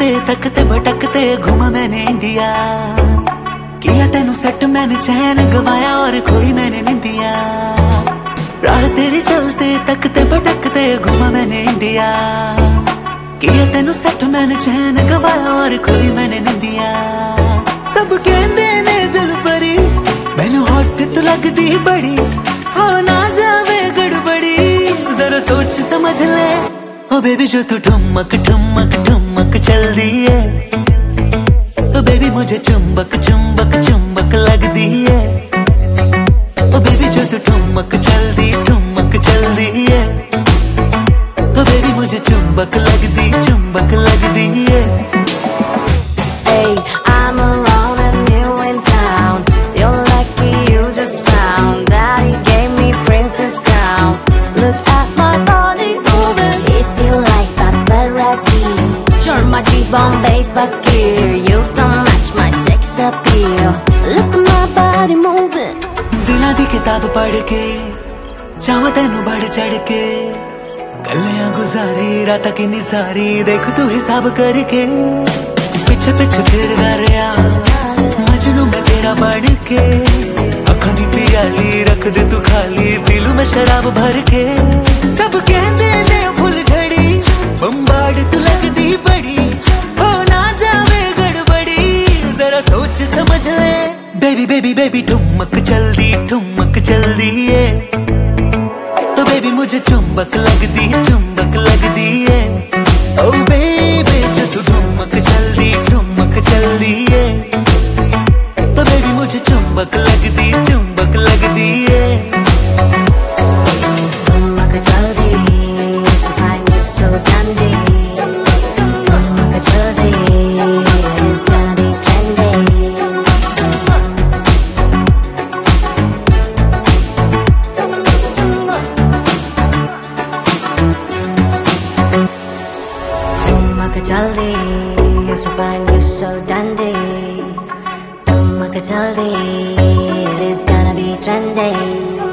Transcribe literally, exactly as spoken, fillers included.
चलते तकते भटकते घूमा मैंने इंडिया, किया तेनू सेट मैंने चैन गवाया और खोई मैंने निंदिया। राह तेरी चलते तकते भटकते घूमा मैंने इंडिया, किया तेनू सेट मैंने चैन गवाया और खोई मैंने निंदिया। सब कहते ने जल परी मैनू हॉट तो लगदी बड़ी, हो ना जावे गड़बड़ी जरा सोच समझ ले ओ बेबी जो तू ठुमक ठुमक ठुमक चल दी है, ओ बेबी मुझे चुंबक चुंबक चुंबक लगदी है। ओ बेबी जो तू ठुमक चल दी ठुमक चल दी है, ओ बेबी मुझे चुंबक लगदी चुंबक लगदी है। Hey, I'm around and new in town. You're lucky you just found out you gave me princess crown. Look at my body moving. If you like paparazzi, you're my G-Bombay fakir. You don't match my sex appeal. Look at my body moving. दिलां दी किताब पढ़ के चाहवां तैनू बढ़ चढ़ के, गल्लियां गुजारी रातां किन्नी सारी देख तू हिसाब करके। पिछे पिछे फिरदा रहा मजनू मैं तेरा बन के, अखां दी पियाली रख दे तू खाली पी लूं मैं शराब भर के। सब कहते ने फुल झड़ी बम्बाड़ तू लगदी बड़ी, हो ना जावे गड़बड़ी जरा सोच समझ ले बेबी बेबी बेबी ठुमक चल दी ठुमक चल दी है, तो बेबी मुझे चुंबक लगदी चुंबक लगदी है। ओ बेबी जो तू ठुमक चल दी ठुमक चल दी है, तो बेबी मुझे चुंबक लगदी चुंबक लगदी है। ठुमक चल दी, so fine, you're so dandy. ठुमक चल दी, it's gonna be trendy. ठुमक चल दी, you're so fine, you're so dandy. ठुमक चल दी, it is gonna be trendy.